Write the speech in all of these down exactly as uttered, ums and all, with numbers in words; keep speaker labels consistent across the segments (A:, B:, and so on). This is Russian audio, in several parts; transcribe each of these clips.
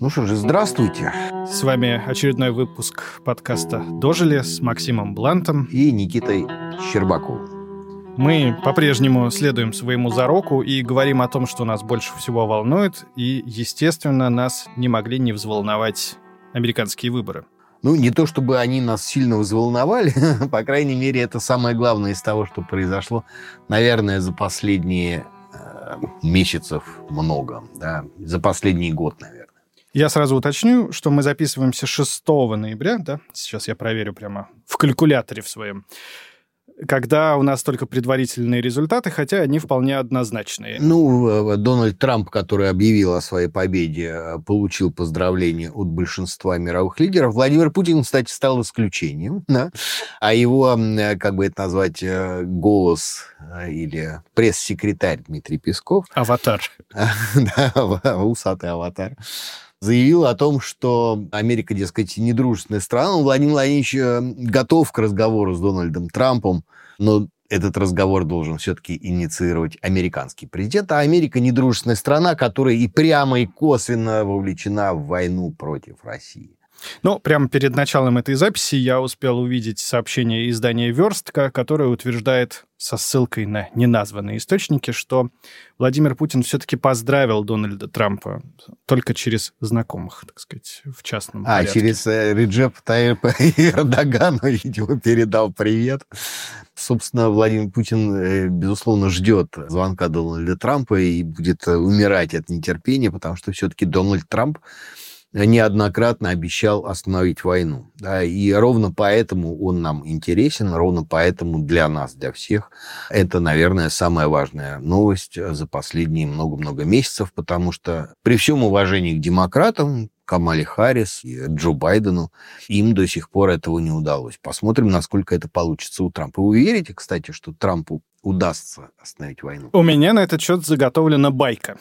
A: Ну что же, здравствуйте.
B: С вами очередной выпуск подкаста «Дожили» с Максимом Блантом
A: и Никитой Щербаковым.
B: Мы по-прежнему следуем своему зароку и говорим о том, что нас больше всего волнует, и, естественно, нас не могли не взволновать американские выборы.
A: Ну, не то чтобы они нас сильно взволновали, по крайней мере, это самое главное из того, что произошло, наверное, за последние э, месяцев много, да, за последний год, наверное.
B: Я сразу уточню, что мы записываемся шестого ноября, да, сейчас я проверю прямо в калькуляторе в своем, когда у нас только предварительные результаты, хотя они вполне однозначные.
A: Ну, Дональд Трамп, который объявил о своей победе, получил поздравления от большинства мировых лидеров. Владимир Путин, кстати, стал исключением, да? А его, как бы это назвать, голос или пресс-секретарь Дмитрий Песков...
B: Аватар.
A: Да, усатый аватар. Заявил о том, что Америка, дескать, недружественная страна. Владимир Владимирович готов к разговору с Дональдом Трампом, но этот разговор должен все-таки инициировать американский президент. А Америка недружественная страна, которая и прямо, и косвенно вовлечена в войну против России.
B: Ну, прямо перед началом этой записи я успел увидеть сообщение издания «Верстка», которое утверждает со ссылкой на неназванные источники, что Владимир Путин все-таки поздравил Дональда Трампа только через знакомых, так сказать, в частном
A: а,
B: порядке.
A: А, через э, Реджеп Тайипа Эрдогану, видимо, передал привет. Собственно, Владимир Путин, безусловно, ждет звонка Дональда Трампа и будет умирать от нетерпения, потому что все-таки Дональд Трамп неоднократно обещал остановить войну. Да, и ровно поэтому он нам интересен, ровно поэтому для нас, для всех, это, наверное, самая важная новость за последние много-много месяцев, потому что при всем уважении к демократам, Камале Харрис и Джо Байдену, им до сих пор этого не удалось. Посмотрим, насколько это получится у Трампа. Вы верите, кстати, что Трампу удастся остановить войну?
B: У меня на этот счет заготовлена байка.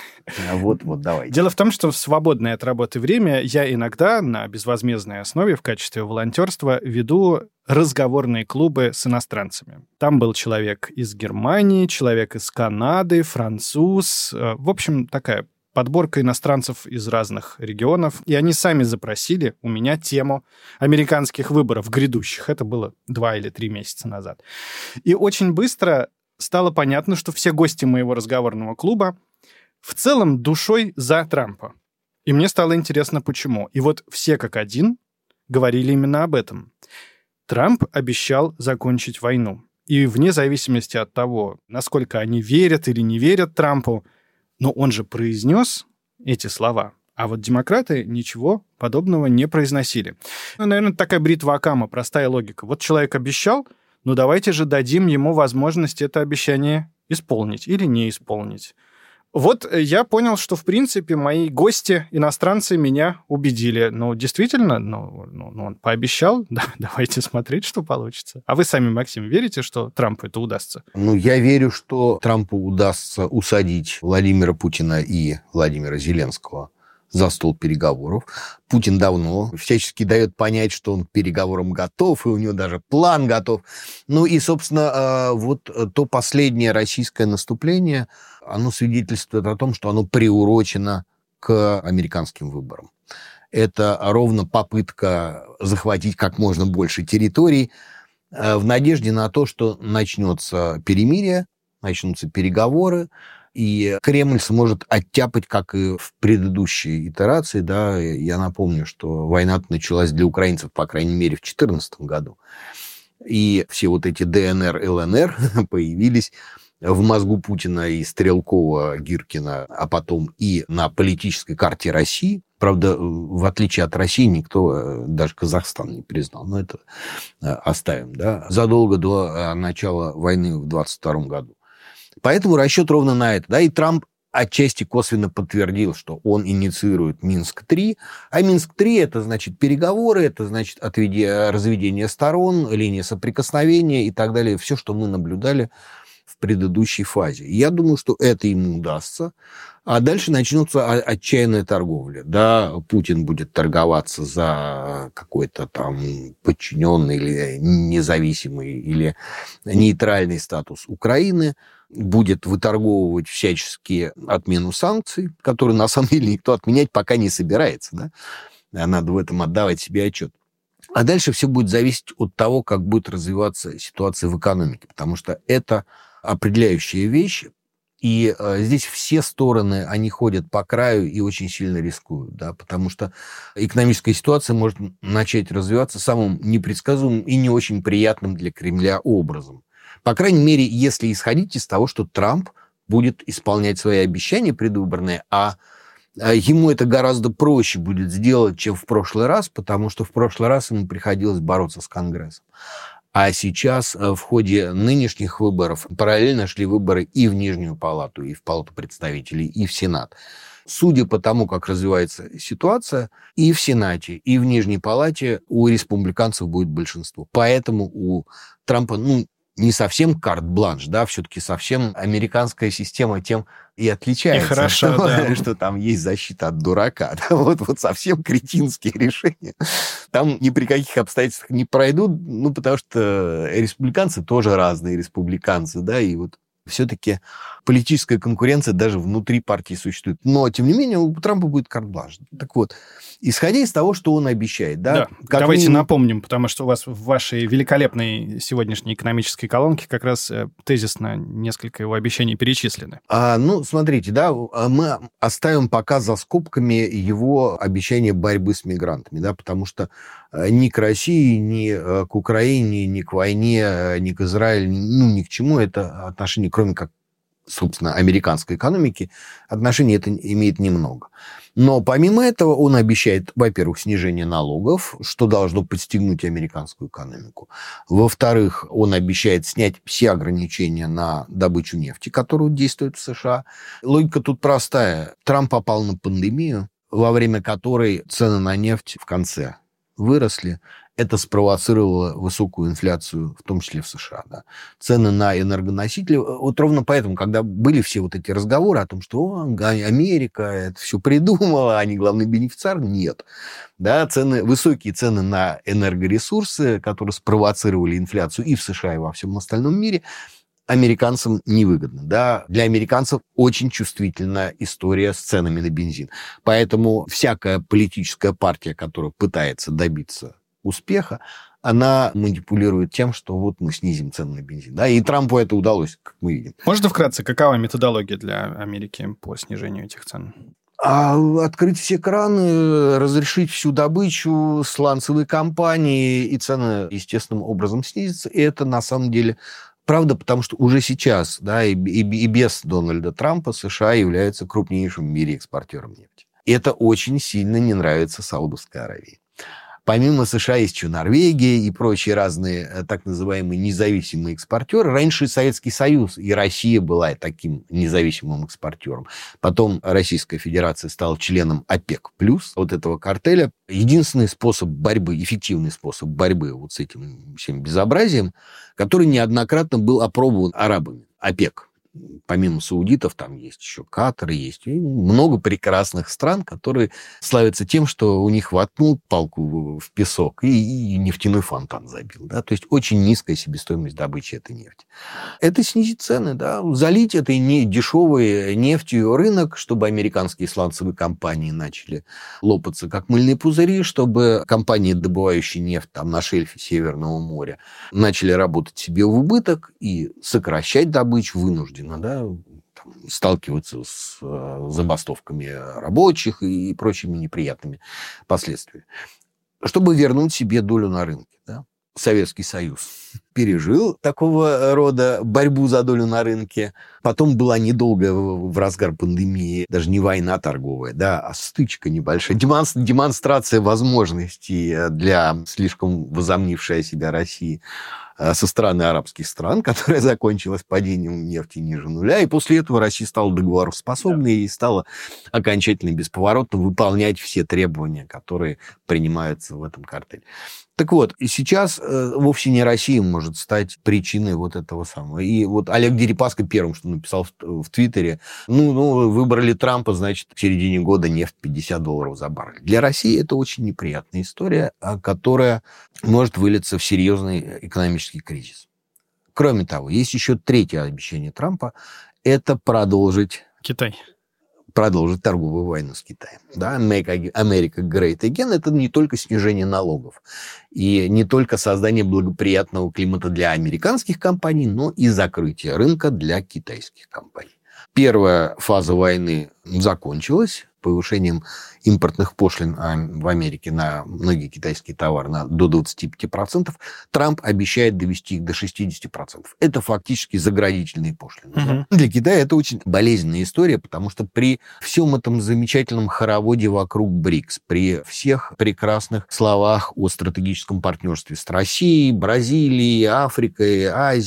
A: Вот, вот, давайте.
B: Дело в том, что в свободное от работы время я иногда на безвозмездной основе в качестве волонтерства веду разговорные клубы с иностранцами. Там был человек из Германии, человек из Канады, француз. В общем, такая подборка иностранцев из разных регионов. И они сами запросили у меня тему американских выборов грядущих. Это было два или три месяца назад. И очень быстро стало понятно, что все гости моего разговорного клуба в целом душой за Трампа. И мне стало интересно, почему. И вот все как один говорили именно об этом. Трамп обещал закончить войну. И вне зависимости от того, насколько они верят или не верят Трампу, но он же произнес эти слова. А вот демократы ничего подобного не произносили. Ну, наверное, такая бритва Оккама, простая логика. Вот человек обещал, ну давайте же дадим ему возможность это обещание исполнить или не исполнить. Вот я понял, что, в принципе, мои гости, иностранцы, меня убедили. Ну, действительно, ну, ну, он пообещал, да, давайте смотреть, что получится. А вы сами, Максим, верите, что Трампу это удастся?
A: Ну, я верю, что Трампу удастся усадить Владимира Путина и Владимира Зеленского за стол переговоров. Путин давно всячески дает понять, что он к переговорам готов, и у него даже план готов. Ну и, собственно, вот то последнее российское наступление, оно свидетельствует о том, что оно приурочено к американским выборам. Это ровно попытка захватить как можно больше территорий в надежде на то, что начнется перемирие, начнутся переговоры, и Кремль сможет оттяпать, как и в предыдущей итерации. Да, я напомню, что война началась для украинцев, по крайней мере, в две тысячи четырнадцатом году. И все вот эти ДНР, ЛНР появились в мозгу Путина и Стрелкова, Гиркина, а потом и на политической карте России. Правда, в отличие от России, никто даже Казахстан не признал. Но это оставим, да, задолго до начала войны в двадцать втором году. Поэтому расчет ровно на это. Да, и Трамп отчасти косвенно подтвердил, что он инициирует Минск три. А Минск три – это значит переговоры, это значит отведи, разведение сторон, линия соприкосновения и так далее. Все, что мы наблюдали в предыдущей фазе. И я думаю, что это ему удастся. А дальше начнется отчаянная торговля. Да, Путин будет торговаться за какой-то там подчиненный или независимый или нейтральный статус Украины. будет выторговывать всячески отмену санкций, которые, на самом деле, никто отменять пока не собирается. Да? Надо в этом отдавать себе отчет. А дальше все будет зависеть от того, как будет развиваться ситуация в экономике, потому что это определяющая вещь, и э, здесь все стороны, они ходят по краю и очень сильно рискуют, да, потому что экономическая ситуация может начать развиваться самым непредсказуемым и не очень приятным для Кремля образом. По крайней мере, если исходить из того, что Трамп будет исполнять свои обещания предвыборные, а ему это гораздо проще будет сделать, чем в прошлый раз, потому что в прошлый раз ему приходилось бороться с Конгрессом. А сейчас в ходе нынешних выборов параллельно шли выборы и в Нижнюю палату, и в Палату представителей, и в Сенат. Судя по тому, как развивается ситуация, и в Сенате, и в Нижней палате у республиканцев будет большинство. Поэтому у Трампа, ну, не совсем карт-бланш, да, все-таки совсем американская система тем и отличается,
B: и хорошо,
A: что,
B: да.
A: что там есть защита от дурака. Да, вот, вот совсем кретинские решения. Там ни при каких обстоятельствах не пройдут, ну, потому что республиканцы тоже разные республиканцы, да, и вот все-таки политическая конкуренция даже внутри партии существует. Но, тем не менее, у Трампа будет карт-бланш. Так вот, исходя из того, что он обещает... Да,
B: да.
A: как
B: Давайте
A: минимум...
B: напомним, потому что у вас в вашей великолепной сегодняшней экономической колонке как раз тезисно несколько его обещаний перечислены.
A: А, ну, смотрите, да, мы оставим пока за скобками его обещание борьбы с мигрантами, да, потому что ни к России, ни к Украине, ни к войне, ни к Израилю, ну, ни к чему это отношение, кроме как, собственно, американской экономики, отношение это имеет немного. Но помимо этого он обещает, во-первых, снижение налогов, что должно подстегнуть американскую экономику. Во-вторых, он обещает снять все ограничения на добычу нефти, которые действуют в США. Логика тут простая. Трамп попал на пандемию, во время которой цены на нефть в конце выросли. Это спровоцировало высокую инфляцию, в том числе в США. Да. Цены на энергоносители... Вот ровно поэтому, когда были все вот эти разговоры о том, что о, Америка это все придумала, они главный бенефициар, нет. Да, цены, высокие цены на энергоресурсы, которые спровоцировали инфляцию и в США, и во всем остальном мире, американцам невыгодно. Да? Для американцев очень чувствительна история с ценами на бензин. Поэтому всякая политическая партия, которая пытается добиться успеха, она манипулирует тем, что вот мы снизим цены на бензин. Да? И Трампу это удалось, как мы видим.
B: Можно вкратце, какова методология для Америки по снижению этих цен?
A: А открыть все краны, разрешить всю добычу, сланцевые компании, и цены естественным образом снизятся. И это на самом деле правда, потому что уже сейчас, да, и, и, и без Дональда Трампа США является крупнейшим в мире экспортером нефти. И это очень сильно не нравится Саудовской Аравии. Помимо США есть еще Норвегия и прочие разные так называемые независимые экспортеры. Раньше Советский Союз и Россия была таким независимым экспортером. Потом Российская Федерация стала членом ОПЕК+, вот этого картеля. Единственный способ борьбы, эффективный способ борьбы вот с этим всем безобразием, который неоднократно был опробован арабами. ОПЕК. Помимо саудитов, там есть еще Катар, есть много прекрасных стран, которые славятся тем, что у них воткнул палку в песок и, и нефтяной фонтан забил. Да? То есть очень низкая себестоимость добычи этой нефти. Это снизит цены, да? Залить этой не дешевой нефтью рынок, чтобы американские сланцевые компании начали лопаться как мыльные пузыри, чтобы компании, добывающие нефть там, на шельфе Северного моря, начали работать себе в убыток и сокращать добычу вынужденно. Да, там, сталкиваться с э, забастовками рабочих и прочими неприятными последствиями. Чтобы вернуть себе долю на рынке. Да. Советский Союз пережил такого рода борьбу за долю на рынке. Потом была недолго в разгар пандемии, даже не война торговая, да, а стычка небольшая, демонстрация возможностей для слишком возомнившей о себе России со стороны арабских стран, которая закончилась падением нефти ниже нуля. И после этого Россия стала договороспособной и стала окончательно бесповоротно выполнять все требования, которые принимаются в этом картеле. Так вот, и сейчас э, вовсе не Россия может стать причиной вот этого самого. И вот Олег Дерипаска первым, что написал в, в Твиттере, ну, ну, выбрали Трампа, значит, в середине года нефть пятьдесят долларов за баррель. Для России это очень неприятная история, которая может вылиться в серьезный экономический кризис. Кроме того, есть еще третье обещание Трампа – это продолжить...
B: Китай.
A: продолжить торговую войну с Китаем. Да? Make America Great Again – это не только снижение налогов и не только создание благоприятного климата для американских компаний, но и закрытие рынка для китайских компаний. Первая фаза войны закончилась повышением импортных пошлин в Америке на многие китайские товары на, до двадцати пяти процентов. Трамп обещает довести их до шестидесяти процентов. Это фактически заградительные пошлины. Uh-huh. Для Китая это очень болезненная история, потому что при всем этом замечательном хороводе вокруг БРИКС, при всех прекрасных словах о стратегическом партнерстве с Россией, Бразилией, Африкой,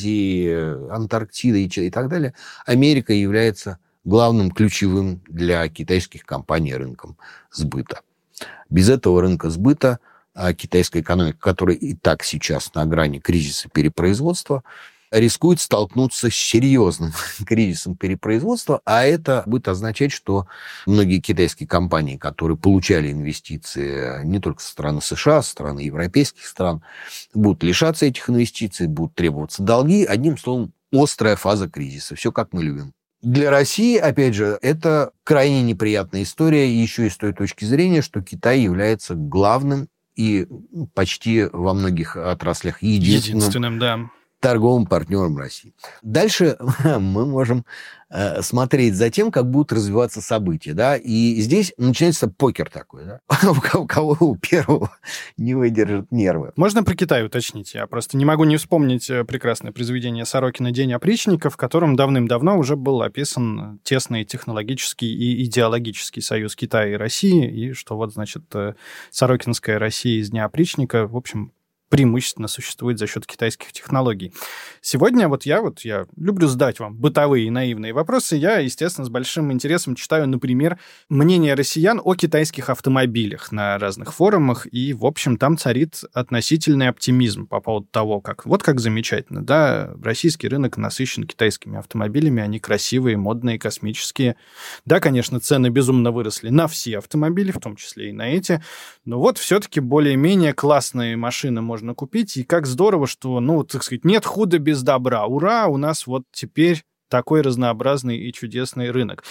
A: Азией, Антарктидой и так далее, Америка является главным ключевым для китайских компаний рынком сбыта. Без этого рынка сбыта китайская экономика, которая и так сейчас на грани кризиса перепроизводства, рискует столкнуться с серьезным кризисом перепроизводства, а это будет означать, что многие китайские компании, которые получали инвестиции не только со стороны США, со стороны европейских стран, будут лишаться этих инвестиций, будут требоваться долги. Одним словом, острая фаза кризиса. Все как мы любим. Для России, опять же, это крайне неприятная история, еще и с той точки зрения, что Китай является главным и почти во многих отраслях единственным,
B: единственным да.
A: торговым партнером России. Дальше мы можем э, смотреть за тем, как будут развиваться события. Да? И здесь начинается покер такой. Да? У кого у первого не выдержат нервы.
B: Можно про Китай уточнить? Я просто не могу не вспомнить прекрасное произведение Сорокина «День опричника», в котором давным-давно уже был описан тесный технологический и идеологический союз Китая и России, и что вот, значит, Сорокинская Россия из «Дня опричника», в общем, преимущественно существует за счет китайских технологий. Сегодня вот я, вот я люблю задать вам бытовые и наивные вопросы. Я, естественно, с большим интересом читаю, например, мнение россиян о китайских автомобилях на разных форумах, и, в общем, там царит относительный оптимизм по поводу того, как... Вот как замечательно, да, российский рынок насыщен китайскими автомобилями, они красивые, модные, космические. Да, конечно, цены безумно выросли на все автомобили, в том числе и на эти, но вот все-таки более-менее классные машины можно можно купить, и как здорово, что, ну, так сказать, нет худа без добра. Ура, у нас вот теперь такой разнообразный и чудесный рынок.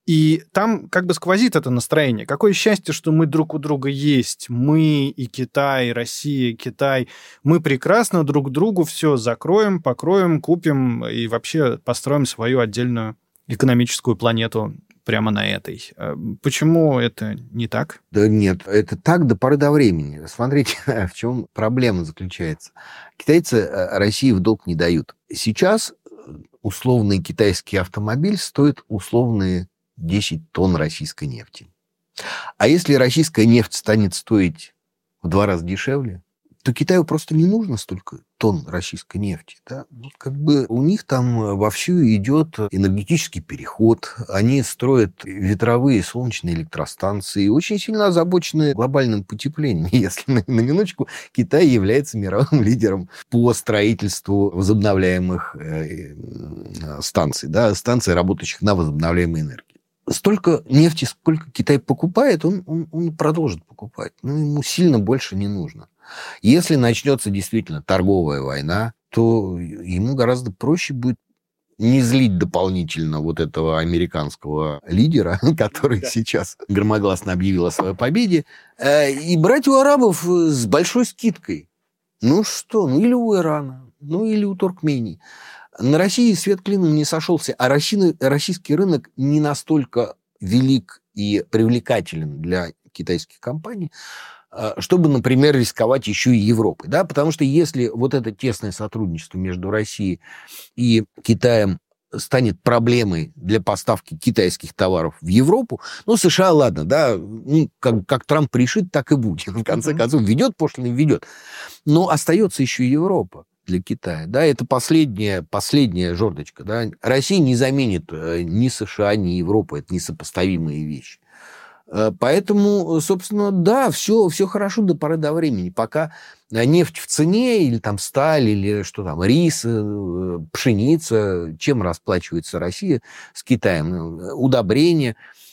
B: И там как бы сквозит это настроение. Какое счастье, что мы друг у друга есть. Мы и Китай, и Россия, и Китай. Мы прекрасно друг другу все закроем, покроем, купим и вообще построим свою отдельную экономическую планету прямо на этой. Почему это не так?
A: Да нет, это так до поры до времени. Смотрите, в чем проблема заключается. Китайцы России в долг не дают. Сейчас условный китайский автомобиль стоит условные десять тонн российской нефти. А если российская нефть станет стоить в два раза дешевле, то Китаю просто не нужно столько тонн российской нефти. Да? Вот как бы у них там вовсю идет энергетический переход, они строят ветровые и солнечные электростанции, очень сильно озабочены глобальным потеплением. Если на, на минуточку Китай является мировым лидером по строительству возобновляемых э, станций, да? станций, работающих на возобновляемой энергии. Столько нефти, сколько Китай покупает, он, он, он продолжит покупать. Но ему сильно больше не нужно. Если начнется действительно торговая война, то ему гораздо проще будет не злить дополнительно вот этого американского лидера, который да. сейчас громогласно объявил о своей победе, и брать у арабов с большой скидкой. Ну что, ну или у Ирана, ну или у Туркмении. На России свет клином не сошелся, а российский рынок не настолько велик и привлекателен для китайских компаний, чтобы, например, рисковать еще и Европой. Да? Потому что если вот это тесное сотрудничество между Россией и Китаем станет проблемой для поставки китайских товаров в Европу, ну, США, ладно, да, ну, как, как Трамп решит, так и будет. В конце концов, ведет пошлины, ведет. Но остается еще и Европа для Китая. Да? Это последняя, последняя жердочка. Да? Россия не заменит ни США, ни Европу. Это несопоставимые вещи. Поэтому, собственно, да, все, все хорошо до поры до времени. Пока нефть в цене, или там сталь, или что там, рис, пшеница, чем расплачивается Россия с Китаем, удобрения.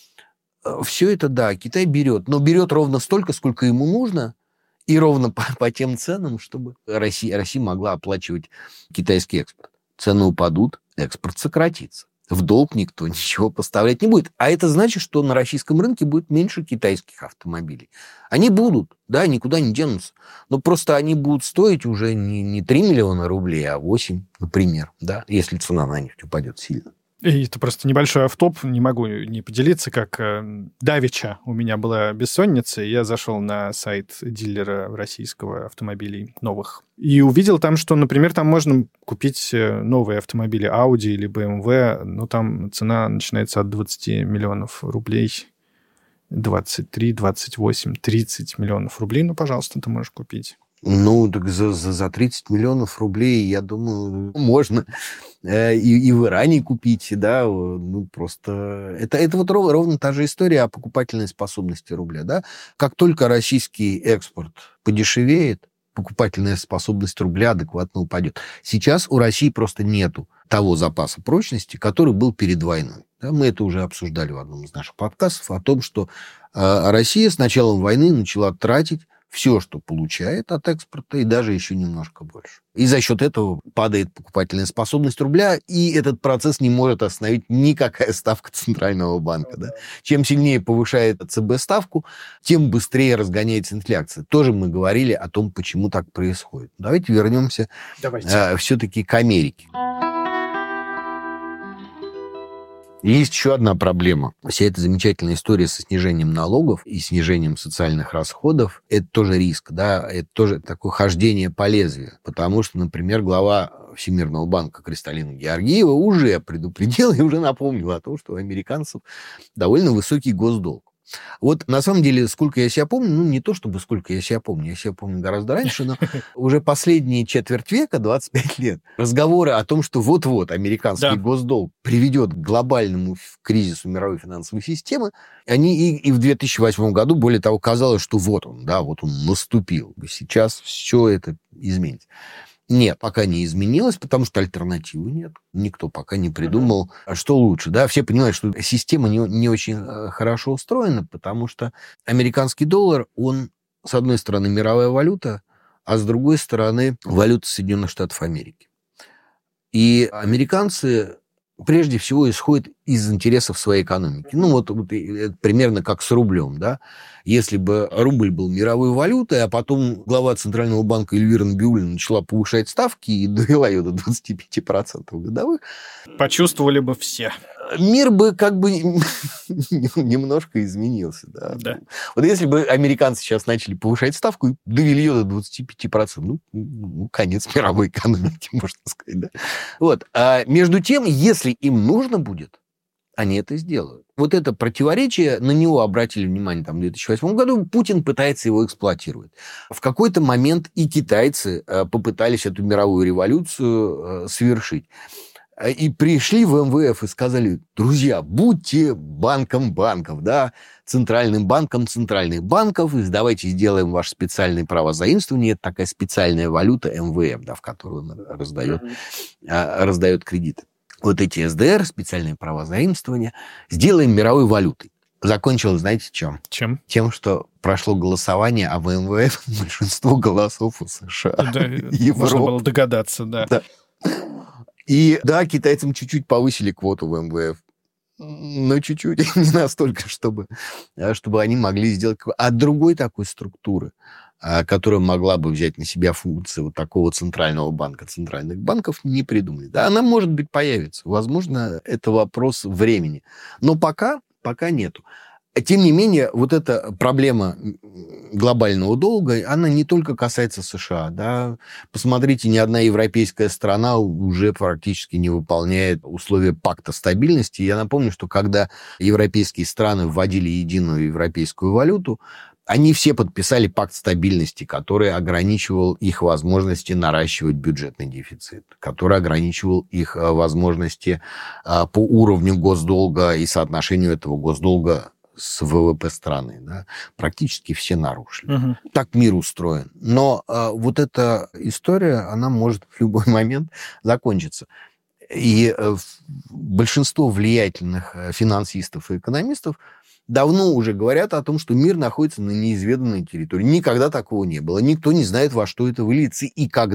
A: Все это, да, Китай берет. Но берет ровно столько, сколько ему нужно, и ровно по, по тем ценам, чтобы Россия, Россия могла оплачивать китайский экспорт. цены упадут, экспорт сократится. В долг никто ничего поставлять не будет. А это значит, что на российском рынке будет меньше китайских автомобилей. Они будут, да, никуда не денутся. Но просто они будут стоить уже не, не три миллиона рублей, а восемь, например, да, если цена на нефть упадет сильно.
B: И это просто небольшой автоп, не могу не поделиться, как э, давеча у меня была бессонница, и я зашел на сайт дилера российского автомобилей новых и увидел там, что, например, там можно купить новые автомобили Audi или бэ эм вэ, но там цена начинается от двадцати миллионов рублей, двадцать три, двадцать восемь, тридцать миллионов рублей, ну, пожалуйста, ты можешь купить.
A: Ну, так за, за, за тридцать миллионов рублей, я думаю, можно э, и, и в Иране купить, да, ну, просто... Это, это вот ровно, ровно та же история о покупательной способности рубля, да. Как только российский экспорт подешевеет, покупательная способность рубля адекватно упадет. Сейчас у России просто нету того запаса прочности, который был перед войной. Да, мы это уже обсуждали в одном из наших подкастов о том, что э, Россия с началом войны начала тратить все, что получает от экспорта, и даже еще немножко больше. И за счет этого падает покупательная способность рубля, и этот процесс не может остановить никакая ставка Центрального банка. Да? Чем сильнее повышает ЦБ ставку, тем быстрее разгоняется инфляция. Тоже мы говорили о том, почему так происходит. Давайте вернемся Давайте. Э, все-таки к Америке. Есть еще одна проблема. Вся эта замечательная история со снижением налогов и снижением социальных расходов – это тоже риск, да, это тоже такое хождение по лезвию. Потому что, например, глава Всемирного банка Кристалина Георгиева уже предупредила и уже напомнила о том, что у американцев довольно высокий госдолг. Вот на самом деле, сколько я себя помню, ну не то чтобы сколько я себя помню, я себя помню гораздо раньше, но уже последние четверть века, двадцать пять лет, разговоры о том, что вот-вот американский да. госдолг приведет к глобальному кризису мировой финансовой системы, они и, и в две тысячи восьмом году, более того, казалось, что вот он, да, вот он наступил. Сейчас все это изменится. Нет, пока не изменилось, потому что альтернативы нет. Никто пока не придумал, uh-huh. что лучше. Да? Все понимают, что система не, не очень хорошо устроена, потому что американский доллар, он, с одной стороны, мировая валюта, а с другой стороны, валюта Соединенных Штатов Америки. И американцы прежде всего исходят из интересов своей экономики. Ну, вот, вот примерно как с рублем, да. Если бы рубль был мировой валютой, а потом глава Центрального банка Эльвира Набиуллина начала повышать ставки и довела ее до двадцати пяти процентов годовых...
B: Почувствовали бы все.
A: Мир бы как бы немножко изменился, да.
B: да.
A: Вот если бы американцы сейчас начали повышать ставку и довели ее до двадцати пяти процентов, ну, ну, конец мировой экономики, можно сказать, да. Вот. А между тем, если им нужно будет, они это сделают. Вот это противоречие, на него обратили внимание там, в две тысячи восьмом году, Путин пытается его эксплуатировать. В какой-то момент и китайцы попытались эту мировую революцию совершить. И пришли в эм вэ эф и сказали: друзья, будьте банком банков, да, центральным банком центральных банков, и давайте сделаем ваше специальное право заимствования. Это такая специальная валюта эм вэ эф, да, в которую он раздает, mm-hmm. раздает кредиты. Вот эти эс дэ эр, специальные права заимствования, сделаем мировой валютой. Закончилось, знаете, чем?
B: Чем?
A: Тем, что прошло голосование, а в эм вэ эф большинство голосов у США.
B: Да, можно было догадаться, да.
A: да. И да, китайцам чуть-чуть повысили квоту в эм вэ эф. Но чуть-чуть, не настолько, чтобы, чтобы они могли сделать... А другой такой структуры, которая могла бы взять на себя функции вот такого центрального банка, центральных банков, не придумали. Да, она, может быть, появится. Возможно, это вопрос времени. Но пока, пока нету. Тем не менее, вот эта проблема глобального долга, она не только касается США. Да? Посмотрите, ни одна европейская страна уже практически не выполняет условия пакта стабильности. Я напомню, что когда европейские страны вводили единую европейскую валюту, они все подписали пакт стабильности, который ограничивал их возможности наращивать бюджетный дефицит, который ограничивал их возможности по уровню госдолга и соотношению этого госдолга с вэ вэ пэ страны. Да? Практически все нарушили. Угу. Так мир устроен. Но а, вот эта история, она может в любой момент закончиться. И а, большинство влиятельных финансистов и экономистов давно уже говорят о том, что мир находится на неизведанной территории. Никогда такого не было. Никто не знает, во что это выльется и когда.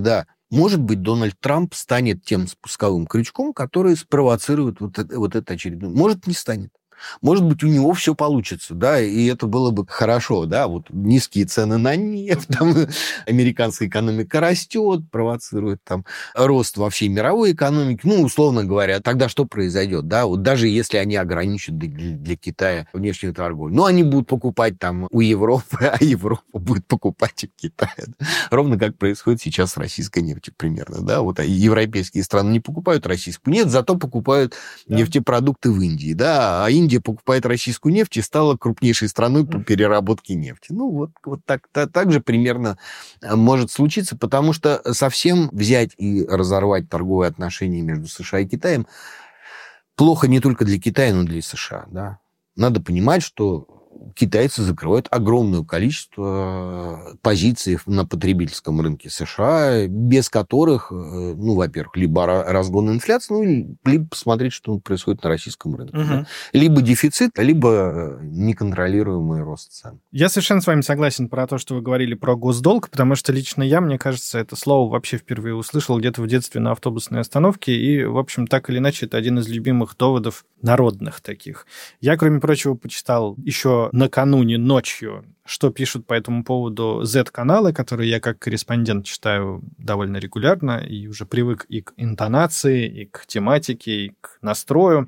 A: может быть, Дональд Трамп станет тем спусковым крючком, который спровоцирует вот это, вот это очередное. Может, не станет. Может быть, у него все получится, да, и это было бы хорошо, да, вот низкие цены на нефть, там, американская экономика растет, провоцирует там рост во всей мировой экономике, ну, условно говоря, тогда что произойдет, да, вот даже если они ограничат для, для Китая внешнюю торговлю, ну, они будут покупать там у Европы, а Европа будет покупать у Китая, да? Ровно как происходит сейчас с российской нефтью примерно, да, вот европейские страны не покупают российскую нефть, зато покупают да. нефтепродукты в Индии, да, а Индия покупает российскую нефть и стала крупнейшей страной по переработке нефти. Ну, вот, вот так, так, так же примерно может случиться, потому что совсем взять и разорвать торговые отношения между США и Китаем плохо не только для Китая, но и для США. Да? Надо понимать, что китайцы закрывают огромное количество позиций на потребительском рынке США, без которых, ну, во-первых, либо разгон инфляции, ну, либо посмотреть, что происходит на российском рынке. Угу. Да? Либо дефицит, либо неконтролируемый рост цен.
B: Я совершенно с вами согласен про то, что вы говорили про госдолг, потому что лично я, мне кажется, это слово вообще впервые услышал где-то в детстве на автобусной остановке, и, в общем, так или иначе, это один из любимых доводов народных таких. Я, кроме прочего, почитал еще накануне ночью, что пишут по этому поводу зет-каналы, которые я как корреспондент читаю довольно регулярно, и уже привык и к интонации, и к тематике, и к настрою.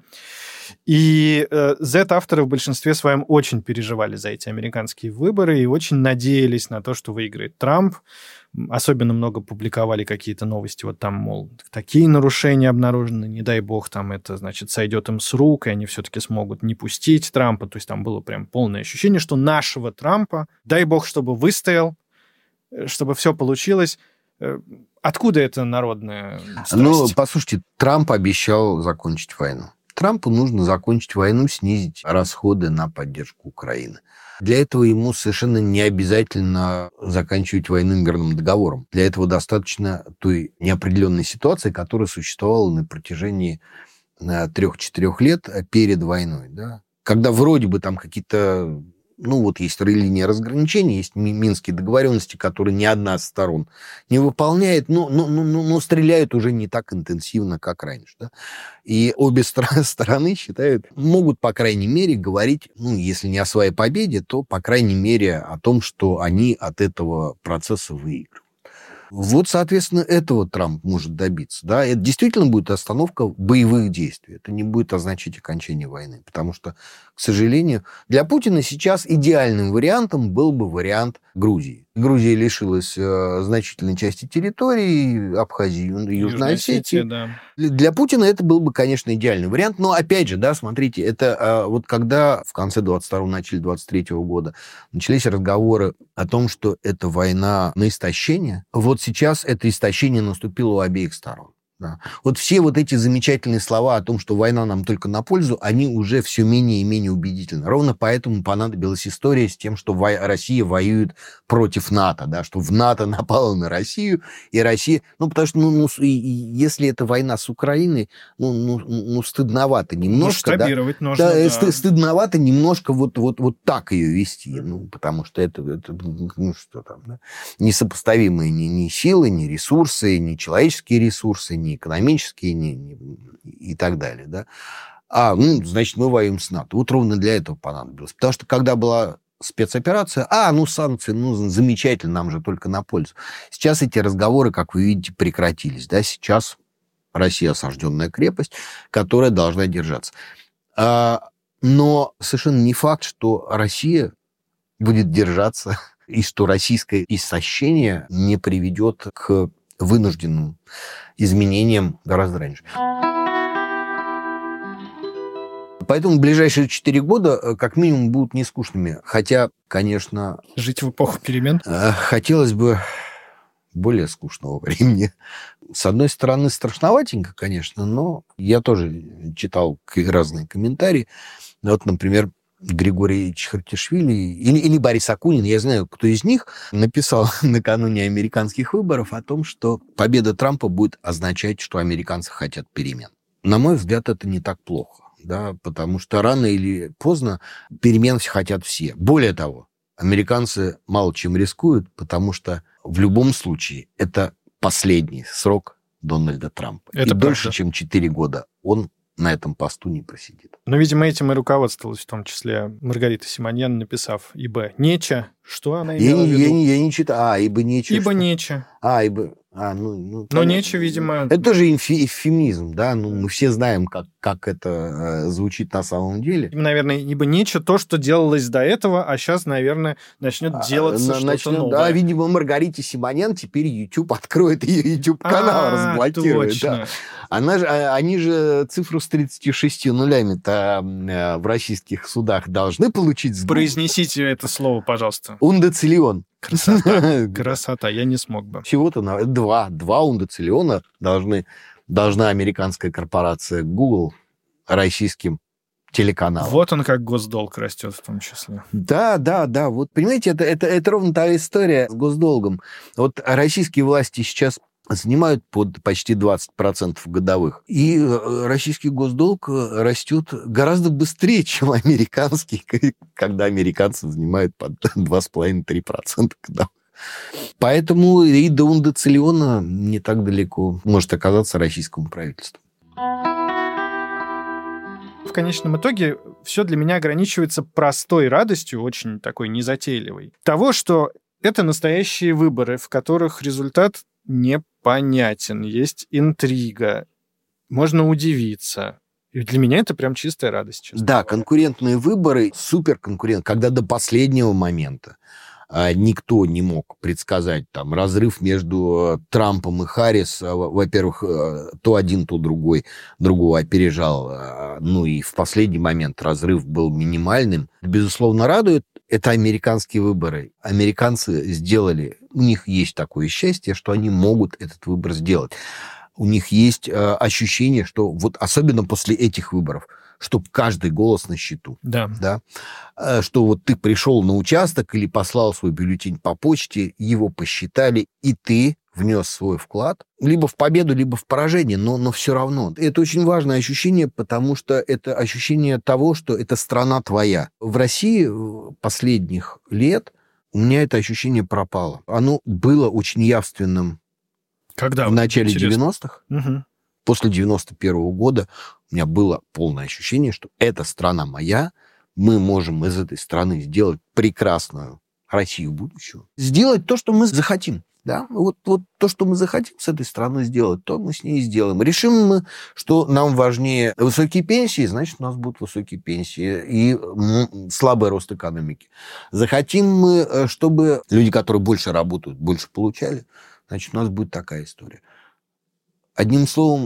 B: И э, зет-авторы в большинстве своем очень переживали за эти американские выборы и очень надеялись на то, что выиграет Трамп. Особенно много публиковали какие-то новости, вот там, мол, такие нарушения обнаружены, не дай бог, там это, значит, сойдет им с рук, и они все-таки смогут не пустить Трампа. То есть там было прям полное ощущение, что нашего Трампа, дай бог, чтобы выстоял, чтобы все получилось. Откуда это народная страсть?
A: Ну, послушайте, Трамп обещал закончить войну. Трампу нужно закончить войну, снизить расходы на поддержку Украины. Для этого ему совершенно не обязательно заканчивать войну мирным договором. Для этого достаточно той неопределенной ситуации, которая существовала на протяжении трех-четырех лет перед войной. Да? Когда вроде бы там какие-то... Ну, вот есть линия разграничения, есть минские договоренности, которые ни одна из сторон не выполняет, но, но, но, но стреляют уже не так интенсивно, как раньше. Да? И обе стороны считают, могут, по крайней мере, говорить, ну, если не о своей победе, то, по крайней мере, о том, что они от этого процесса выигрывают. Вот, соответственно, этого Трамп может добиться. Да? Это действительно будет остановка боевых действий. Это не будет означать окончание войны. Потому что, к сожалению, для Путина сейчас идеальным вариантом был бы вариант Грузии. Грузия лишилась э, значительной части территории, Абхазии, Южной, Южной Осетии. Да. Для Путина это был бы, конечно, идеальный вариант. Но, опять же, да, смотрите, это э, вот когда в конце двадцать второго, начале двадцать третьего года начались разговоры о том, что это война на истощение, вот сейчас это истощение наступило у обеих сторон. Да. Вот все вот эти замечательные слова о том, что война нам только на пользу, они уже все менее и менее убедительны. Ровно поэтому понадобилась история с тем, что Россия воюет против НАТО, да, что в НАТО напала на Россию, и Россия... Ну, потому что, ну, ну если это война с Украиной, ну, ну, ну стыдновато немножко.
B: Масштабировать
A: да,
B: нужно,
A: да,
B: да.
A: Стыдновато немножко вот, вот, вот так ее вести, ну, потому что это, это ну, что там, да, несопоставимые ни, ни силы, ни ресурсы, ни человеческие ресурсы, ни экономические, ни, ни, и так далее, да. А, ну, значит, мы воюем с НАТО. Вот ровно для этого понадобилось. Потому что, когда была спецоперация, а, ну, санкции, ну, замечательно, нам же только на пользу. Сейчас эти разговоры, как вы видите, прекратились, да. Сейчас Россия осажденная крепость, которая должна держаться. А, но совершенно не факт, что Россия будет держаться, и что российское истощение не приведет к вынужденным изменениям гораздо раньше. Поэтому ближайшие четыре года как минимум будут нескучными. Хотя, конечно...
B: Жить в эпоху перемен?
A: Хотелось бы более скучного времени. С одной стороны, страшноватенько, конечно, но я тоже читал разные комментарии. Вот, например, Григорий Чхартишвили или, или Борис Акунин, я знаю, кто из них, написал накануне американских выборов о том, что победа Трампа будет означать, что американцы хотят перемен. На мой взгляд, это не так плохо, да, потому что рано или поздно перемен хотят все. Более того, американцы мало чем рискуют, потому что в любом случае это последний срок Дональда Трампа.
B: Это
A: и
B: правда.
A: Дольше, чем четыре года он на этом посту не просидит.
B: Но, видимо, этим и руководствовалась в том числе Маргарита Симоньян, написав «Ибо нече». Что она имела
A: я,
B: в виду?
A: Я, я, я не читаю. А, «Ибо нече».
B: «Ибо
A: что?
B: нече».
A: А, «Ибо...» А, ну, ну,
B: Но
A: понятно.
B: нече, видимо...
A: Это тоже эвфи- эвфемизм, да? Ну, мы все знаем, как, как это э, звучит на самом деле.
B: Наверное, ибо нече то, что делалось до этого, а сейчас, наверное, начнет делаться
A: а,
B: что-то
A: начнет,
B: новое.
A: Да, видимо, Маргарите Симоньян теперь YouTube откроет, ее YouTube-канал
B: а,
A: разблокирует.
B: Точно.
A: Да. Она же, они же цифру с тридцатью шестью нулями-то в российских судах должны получить с
B: Произнесите это слово, пожалуйста.
A: Ундециллион.
B: Красота. Красота. Я не смог бы.
A: Всего-то на два. Два ундециллиона должны, должна американская корпорация Google российским телеканалам.
B: Вот он как госдолг растет в том числе.
A: Да, да, да. Вот, понимаете, это, это, это ровно та история с госдолгом. Вот российские власти сейчас занимают под почти двадцать процентов годовых. И российский госдолг растет гораздо быстрее, чем американский, когда американцы занимают под два с половиной - три процента годовых. Поэтому и до ундециллиона не так далеко может оказаться российскому правительству.
B: В конечном итоге все для меня ограничивается простой радостью, очень такой незатейливой, того, что это настоящие выборы, в которых результат непонятен, есть интрига, можно удивиться. И для меня это прям чистая радость, честно
A: Да,
B: говоря.
A: конкурентные выборы, суперконкурент, когда до последнего момента никто не мог предсказать там разрыв между Трампом и Харрис. Во-первых, то один, то другой другого опережал. Ну и в последний момент разрыв был минимальным. Безусловно, радует. Это американские выборы. Американцы сделали, у них есть такое счастье, что они могут этот выбор сделать. У них есть ощущение, что вот особенно после этих выборов, чтобы каждый голос на счету.
B: Да.
A: Да? Что вот ты пришел на участок или послал свой бюллетень по почте, его посчитали, и ты внес свой вклад либо в победу, либо в поражение, но, но все равно. Это очень важное ощущение, потому что это ощущение того, что эта страна твоя. В России последних лет у меня это ощущение пропало. Оно было очень явственным
B: Когда?
A: в начале
B: Интересно.
A: девяностых.
B: Угу.
A: После девяносто первого года у меня было полное ощущение, что эта страна моя, мы можем из этой страны сделать прекрасную Россию будущего. Сделать то, что мы захотим. Да? Вот, вот то, что мы захотим с этой страной сделать, то мы с ней сделаем. Решим мы, что нам важнее высокие пенсии, значит, у нас будут высокие пенсии и слабый рост экономики. Захотим мы, чтобы люди, которые больше работают, больше получали, значит, у нас будет такая история. Одним словом,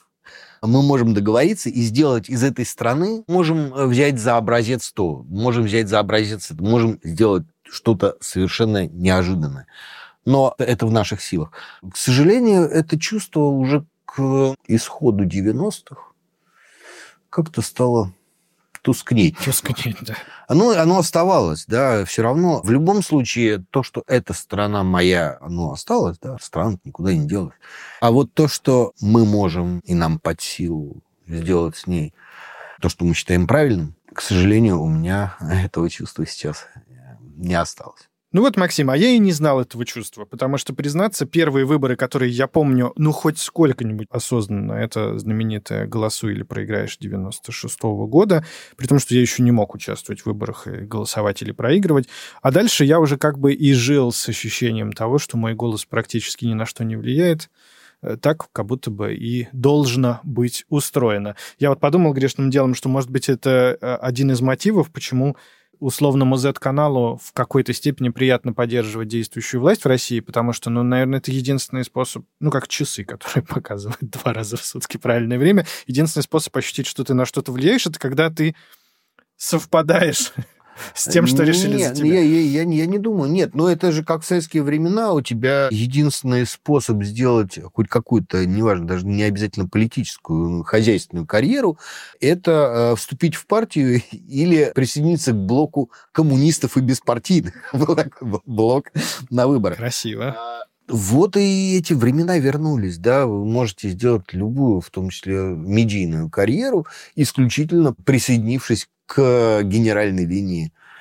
A: мы можем договориться и сделать из этой страны, можем взять за образец то, можем взять за образец это, можем сделать что-то совершенно неожиданное. Но это в наших силах. К сожалению, это чувство уже к исходу девяностых как-то стало тускнеть.
B: Тускнеть, да.
A: Оно, оно оставалось, да, все равно. В любом случае, то, что эта страна моя, оно осталось, да, страна никуда не делась. А вот то, что мы можем и нам под силу сделать с ней, то, что мы считаем правильным, к сожалению, у меня этого чувства сейчас не осталось.
B: Ну вот, Максим, а я и не знал этого чувства, потому что, признаться, первые выборы, которые я помню, ну, хоть сколько-нибудь осознанно, это знаменитое «Голосуй или проиграешь» девяносто шестого года, при том, что я еще не мог участвовать в выборах и голосовать или проигрывать. А дальше я уже как бы и жил с ощущением того, что мой голос практически ни на что не влияет. Так, как будто бы и должно быть устроено. Я вот подумал грешным делом, что, может быть, это один из мотивов, почему условному зет-каналу в какой-то степени приятно поддерживать действующую власть в России, потому что, ну, наверное, это единственный способ, ну, как часы, которые показывают два раза в сутки правильное время, единственный способ ощутить, что ты на что-то влияешь, это когда ты совпадаешь с тем, что решили
A: Нет,
B: за тебя.
A: Я, я, я, я не думаю. Нет, но это же как в советские времена, у тебя единственный способ сделать хоть какую-то, неважно, даже не обязательно политическую, хозяйственную карьеру, это э, вступить в партию или присоединиться к блоку коммунистов и беспартийных. Был такой блок на выборах.
B: Красиво.
A: Вот и эти времена вернулись, да, вы можете сделать любую, в том числе медийную карьеру, исключительно присоединившись к генеральной линии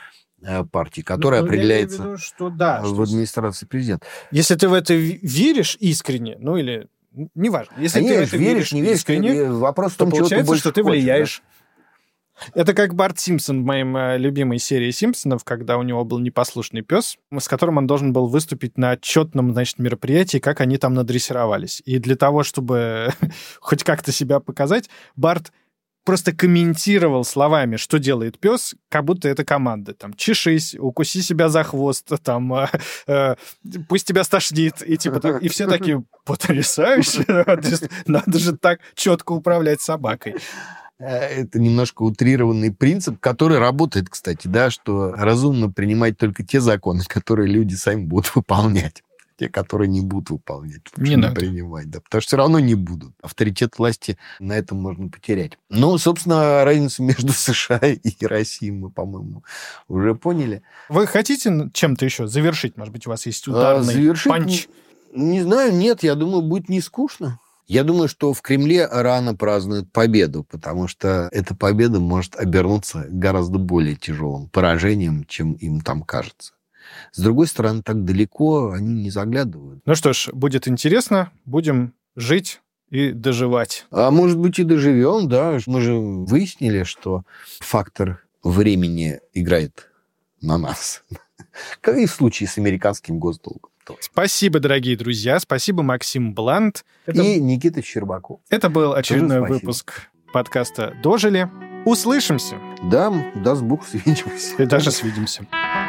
A: партии, которая ну, определяется
B: виду, что, да,
A: в
B: что...
A: администрации президента.
B: Если ты в это веришь искренне, ну или неважно, если
A: Конечно,
B: ты в это
A: веришь,
B: веришь
A: не веришь,
B: искренне,
A: вопрос в
B: то
A: том,
B: получается,
A: чего ты
B: что ты
A: хочешь,
B: влияешь.
A: Да?
B: Это как Барт Симпсон в моей любимой серии «Симпсонов», когда у него был непослушный пес, с которым он должен был выступить на отчетном, значит, мероприятии, как они там надрессировались. И для того, чтобы хоть как-то себя показать, Барт просто комментировал словами, что делает пес, как будто это команда. Там, чешись, укуси себя за хвост, там, э, э, пусть тебя стошнит. И, типа, так, и все такие, потрясающе, надо же так четко управлять собакой.
A: Это немножко утрированный принцип, который работает, кстати, да, что разумно принимать только те законы, которые люди сами будут выполнять. Те, которые не будут выполнять,
B: не,
A: не
B: надо
A: принимать, да, потому что все равно не будут. Авторитет власти на этом можно потерять. Ну, собственно, разницу между США и Россией мы, по-моему, уже поняли.
B: Вы хотите чем-то еще завершить? Может быть, у вас есть ударный а,
A: завершить,
B: панч?
A: Не, не знаю, нет, я думаю, будет не скучно. Я думаю, что в Кремле рано празднуют победу, потому что эта победа может обернуться гораздо более тяжелым поражением, чем им там кажется. С другой стороны, так далеко они не заглядывают.
B: Ну что ж, будет интересно, будем жить и доживать.
A: А может быть, и доживем, да. Мы же выяснили, что фактор времени играет на нас. Как и в случае с американским госдолгом.
B: Спасибо, дорогие друзья. Спасибо, Максим Блант.
A: Это... И Никита Щербаков.
B: Это был очередной выпуск подкаста «Дожили». Услышимся.
A: Да, даст Бог, свидимся.
B: И даже свидимся.